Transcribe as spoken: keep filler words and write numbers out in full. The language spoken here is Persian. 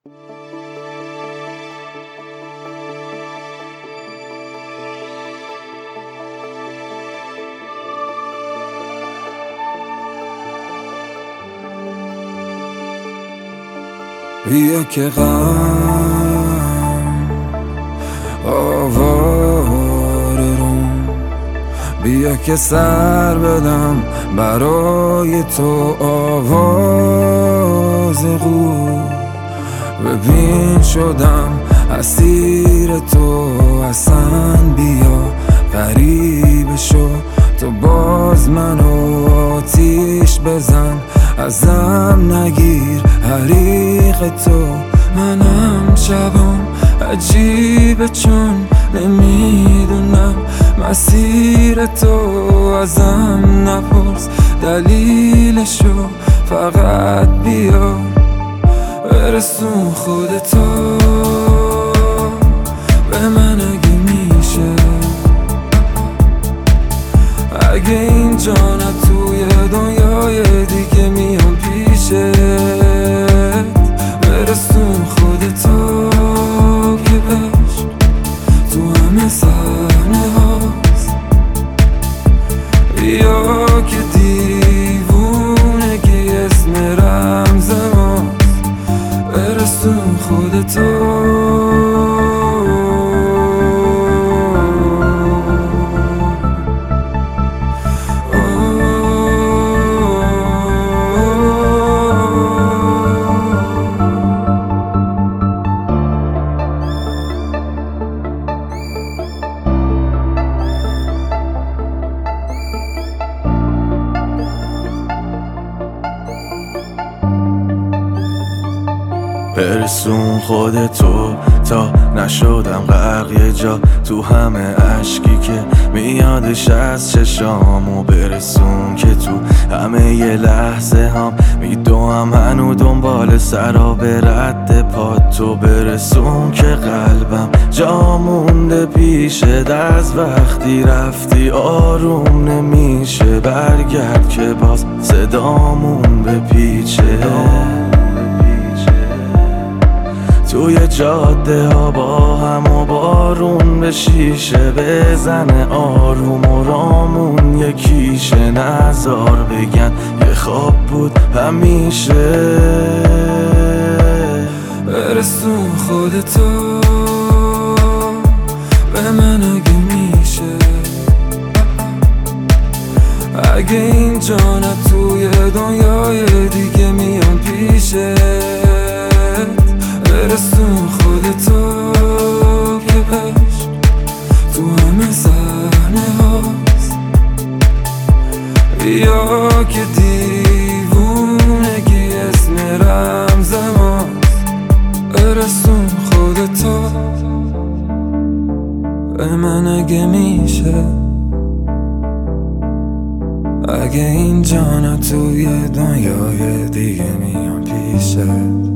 بیا که غم آواره روم، بیا که سر بدم برای تو آواز قو. ببین شدم اسیر تو، اصلا بیا غریب شو، تو باز منو آتیش بزن، ازم نگیر حریق تو. منم شبم عجیبه چون نمیدونم مسیر تو، ازم نپرس دلیلشو، فقط بیا برسون خودتو به من اگه میشه. اگه اینجا نه توی دنیای دیگه میام پیشت، برسون خودتو که عشق تو همه صحنه هاست. بیا که دیوونگی اسم رمز ماست، برسون خودتو. برسون خودتو تا نشدم غرق یه جا تو همه عشقی که میادش از چشامو. برسون که تو همه یه لحظه هم میدوم هنو دنبال سراب رد پاتو. برسون که قلبم جا مونده پیشت، از وقتی رفتی آروم نمیشه. برگرد که باز صدامون بپیچه، توی جاده ها با هم و بارون به شیشه بزنه آروم و رامون یکیشه. نزار بگن یه خواب بود همیشه. برسون خودتو به من اگه میشه. اگه اینجا نه توی دنیای دیگه میام پیشه. برسون خودتو که عشق تو همه صحنه هاست. بیا که دیوونگی اسم رمز ماست، برسون خودتو به من اگه میشه. اگه اینجا نه توی دنیای دیگه میام پیشه.